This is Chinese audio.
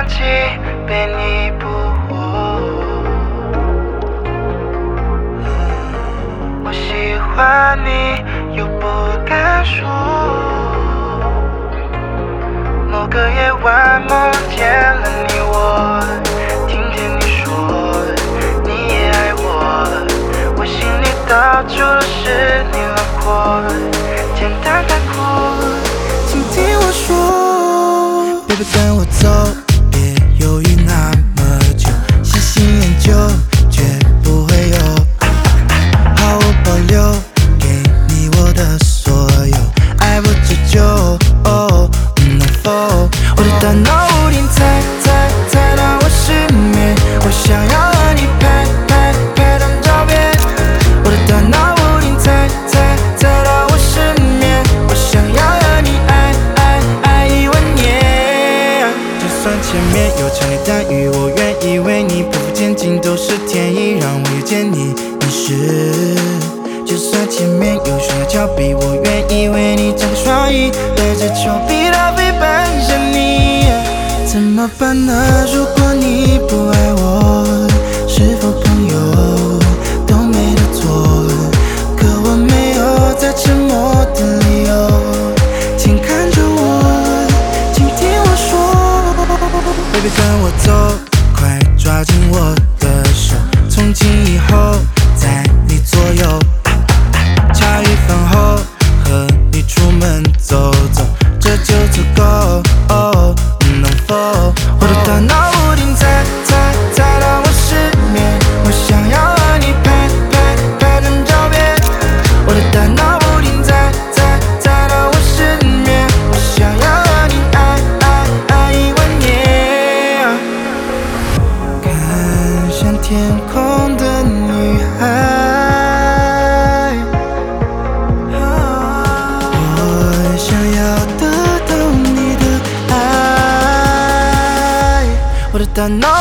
关机，被你捕获。我喜欢你，又不敢说。某个夜晚，梦见了你我，听见你说你也爱我，我心里到处都是你轮廓，简单概括，请听我说。Baby 跟我走，别犹豫那么久，细心研究，绝不会有毫无保留，给你我的所有，爱不折旧。能否？我的大脑无停猜到我失眠，我想要和你拍张照片。我的大脑无停猜到我失眠，我想要和你爱1万年。就算前面有强烈待遇，我愿意为你匍匐前进，都是天意让我遇见你，你是。就算前面有悬崖峭壁，我愿意为你展开双翼，带着丘比特飞奔向你。怎么办呢？如果你不爱我，是否朋友都没得做？可我没有再沉默的理由，请看着我，请听我说。Baby 跟我走，快抓紧我的手，从今以后在你左右。茶余饭后和你出门走走，这就足够。能否？我的大脑无停猜到我失眠，我想要和你拍张照片。我的大脑无停猜到我失眠，我想要和你爱1万年。看向天空的女孩。大脑